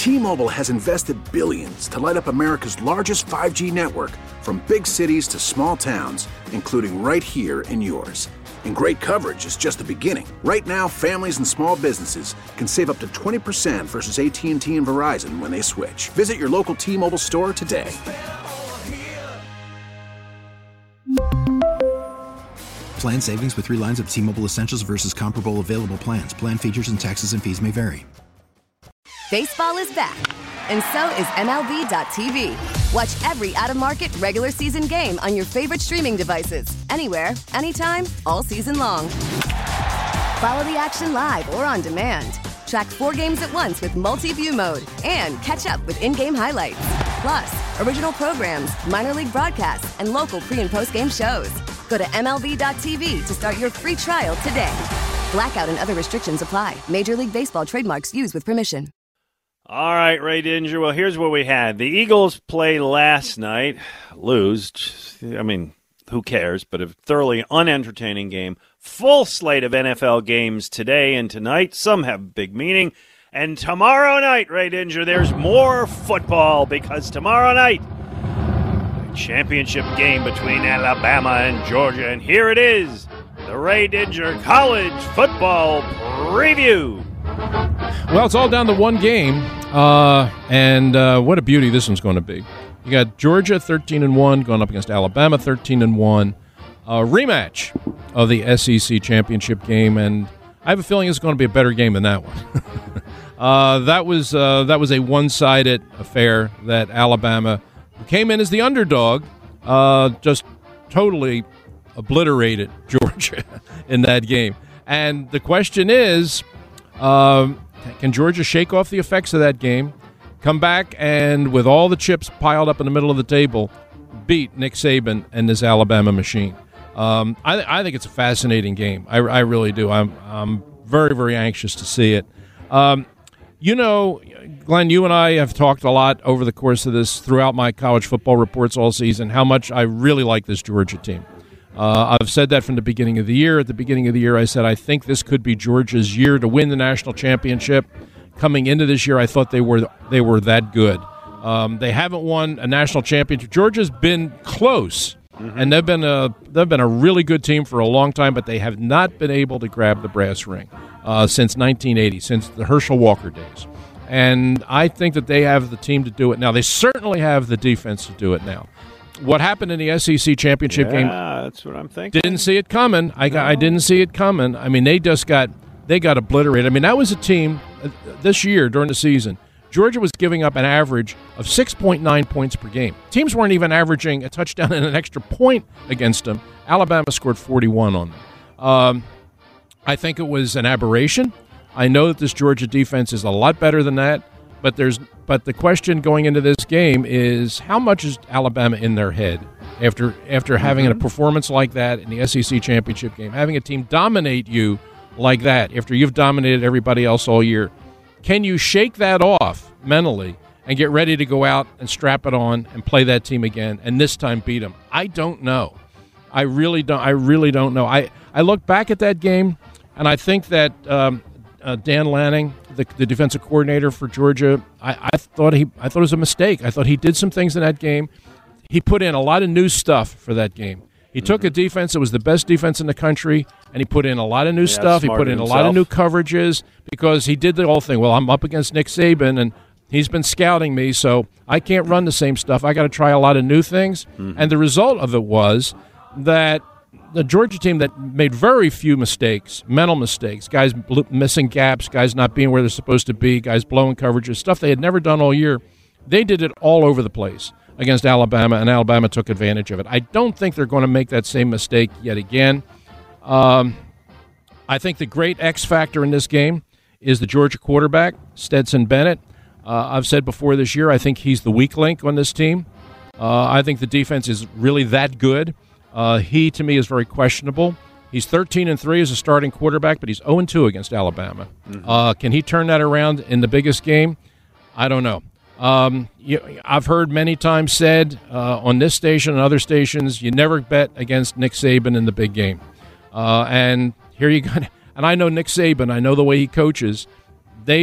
T-Mobile has invested billions to light up America's largest 5G network, from big cities to small towns, including right here in yours. And great coverage is just the beginning. Right now, families and small businesses can save up to 20% versus AT&T and Verizon when they switch. Visit your local T-Mobile store today. Plan savings with 3 lines of T-Mobile Essentials versus comparable available plans. Plan features and taxes and fees may vary. Baseball is back, and so is MLB.tv. Watch every out-of-market regular season game on your favorite streaming devices, anywhere, anytime, all season long. Follow the action live or on demand. Track 4 games at once with multi-view mode and catch up with in-game highlights. Plus, original programs, minor league broadcasts, and local pre- and post-game shows. Go to MLB.tv to start your free trial today. Blackout and other restrictions apply. Major League Baseball trademarks used with permission. All right, Ray Dinger. Well, here's what we had. The Eagles play last night. Lose. I mean, who cares? But a thoroughly unentertaining game. Full slate of NFL games today and tonight. Some have big meaning. And tomorrow night, Ray Dinger, there's more football because tomorrow night, championship game between Alabama and Georgia. And here it is, the Ray Dinger College Football Preview. Well, it's all down to one game, and what a beauty this one's going to be. You got Georgia 13-1 going up against Alabama 13-1. Rematch of the SEC championship game, and I have a feeling it's going to be a better game than that one. That was a one-sided affair that Alabama, who came in as the underdog, just totally obliterated Georgia in that game. And the question is, can Georgia shake off the effects of that game, come back, and with all the chips piled up in the middle of the table, beat Nick Saban and this Alabama machine? I think it's a fascinating game. I really do. I'm very, very anxious to see it. You know, Glenn, you and I have talked a lot over the course of this, throughout my college football reports all season, how much I really like this Georgia team. I've said that from the beginning of the year. At the beginning of the year, I said I think this could be Georgia's year to win the national championship. Coming into this year, I thought they were that good. They haven't won a national championship. Georgia's been close, and they've been a really good team for a long time, but they have not been able to grab the brass ring since 1980, since the Herschel Walker days. And I think that they have the team to do it now. They certainly have the defense to do it now. What happened in the SEC championship game? Yeah, that's what I'm thinking. Didn't see it coming. I didn't see it coming. I mean, they got obliterated. I mean, that was a team this year during the season. Georgia was giving up an average of 6.9 points per game. Teams weren't even averaging a touchdown and an extra point against them. Alabama scored 41 on them. I think it was an aberration. I know that this Georgia defense is a lot better than that. But the question going into this game is, how much is Alabama in their head after having a performance like that in the SEC championship game, having a team dominate you like that after you've dominated everybody else all year? Can you shake that off mentally and get ready to go out and strap it on and play that team again and this time beat them? I don't know. I really don't know. I look back at that game and I think that Dan Lanning, the defensive coordinator for Georgia, I thought it was a mistake. I thought he did some things in that game. He put in a lot of new stuff for that game. He took a defense that was the best defense in the country, and he put in a lot of new stuff. He put in a lot of new coverages because he did the whole thing. Well, I'm up against Nick Saban, and he's been scouting me, so I can't run the same stuff. I got to try a lot of new things. And the result of it was that the Georgia team that made very few mistakes, mental mistakes, guys missing gaps, guys not being where they're supposed to be, guys blowing coverages, stuff they had never done all year, they did it all over the place against Alabama, and Alabama took advantage of it. I don't think they're going to make that same mistake yet again. I think the great X factor in this game is the Georgia quarterback, Stetson Bennett. I've said before this year, I think he's the weak link on this team. I think the defense is really that good. He, to me, is very questionable. He's 13-3 as a starting quarterback, but he's 0-2 against Alabama. Can he turn that around in the biggest game? I don't know. I've heard many times said on this station and other stations, you never bet against Nick Saban in the big game. And here you go. And I know Nick Saban. I know the way he coaches. They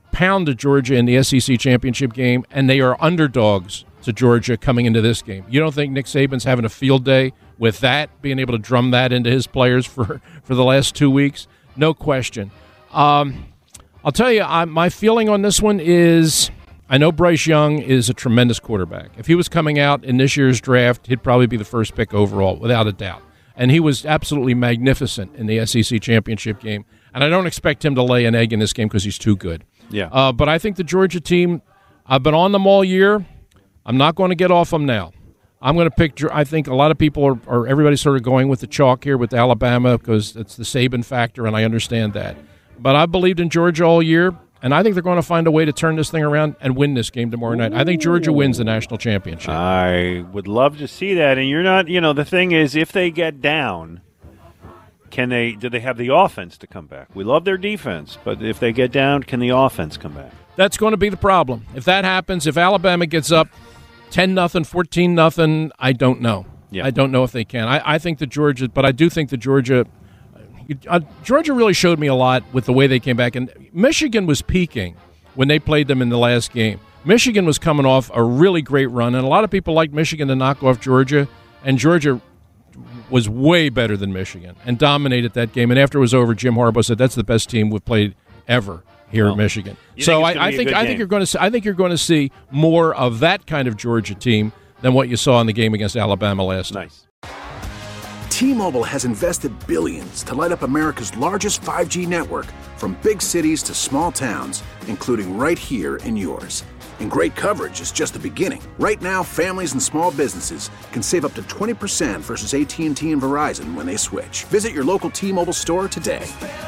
pounded Georgia in the SEC championship game, and they are underdogs to Georgia coming into this game. You don't think Nick Saban's having a field day with that, being able to drum that into his players for the last 2 weeks? No question. I'll tell you, my feeling on this one is I know Bryce Young is a tremendous quarterback. If he was coming out in this year's draft, he'd probably be the first pick overall, without a doubt. And he was absolutely magnificent in the SEC championship game. And I don't expect him to lay an egg in this game because he's too good. Yeah. But I think the Georgia team, I've been on them all year. I'm not going to get off them now. I'm going to pick, I think a lot of people are everybody's sort of going with the chalk here with Alabama because it's the Saban factor, and I understand that. But I've believed in Georgia all year, and I think they're going to find a way to turn this thing around and win this game tomorrow night. I think Georgia wins the national championship. I would love to see that. And you're not, the thing is, if they get down, do they have the offense to come back? We love their defense, but if they get down, can the offense come back? That's going to be the problem. If that happens, if Alabama gets up 10-0, 14-0, I don't know. Yeah. I don't know if they can. I think that Georgia, but I do think that Georgia really showed me a lot with the way they came back. And Michigan was peaking when they played them in the last game. Michigan was coming off a really great run, and a lot of people liked Michigan to knock off Georgia, and Georgia was way better than Michigan and dominated that game. And after it was over, Jim Harbaugh said, "That's the best team we've played ever here at Michigan." So I think you're going to see more of that kind of Georgia team than what you saw in the game against Alabama last night. T-Mobile has invested billions to light up America's largest 5G network, from big cities to small towns, including right here in yours. And great coverage is just the beginning. Right now, families and small businesses can save up to 20% versus AT&T and Verizon when they switch. Visit your local T-Mobile store today.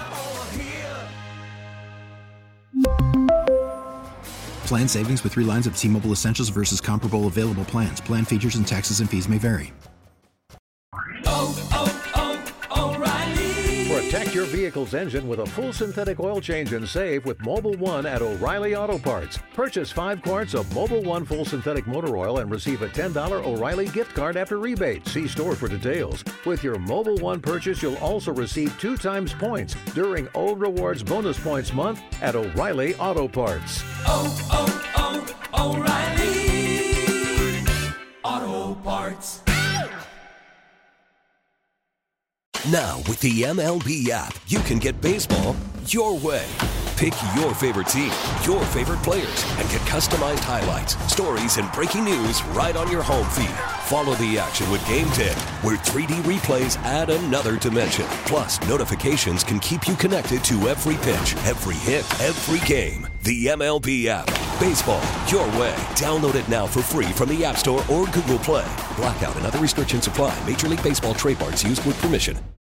Plan savings with 3 lines of T-Mobile Essentials versus comparable available plans. Plan features and taxes and fees may vary. O'Reilly. Protect your vehicle's engine with a full synthetic oil change and save with Mobil 1 at O'Reilly Auto Parts. Purchase 5 quarts of Mobil 1 full synthetic motor oil and receive a $10 O'Reilly gift card after rebate. See store for details. With your Mobil 1 purchase, you'll also receive 2 times points during O Rewards Bonus Points Month at O'Reilly Auto Parts. O'Reilly Auto Parts. Now, with the MLB app, you can get baseball your way. Pick your favorite team, your favorite players, and get customized highlights, stories, and breaking news right on your home feed. Follow the action with Game 10, where 3D replays add another dimension. Plus, notifications can keep you connected to every pitch, every hit, every game. The MLB app. Baseball your way. Download it now for free from the App Store or Google Play. Blackout and other restrictions apply. Major League Baseball trademarks used with permission.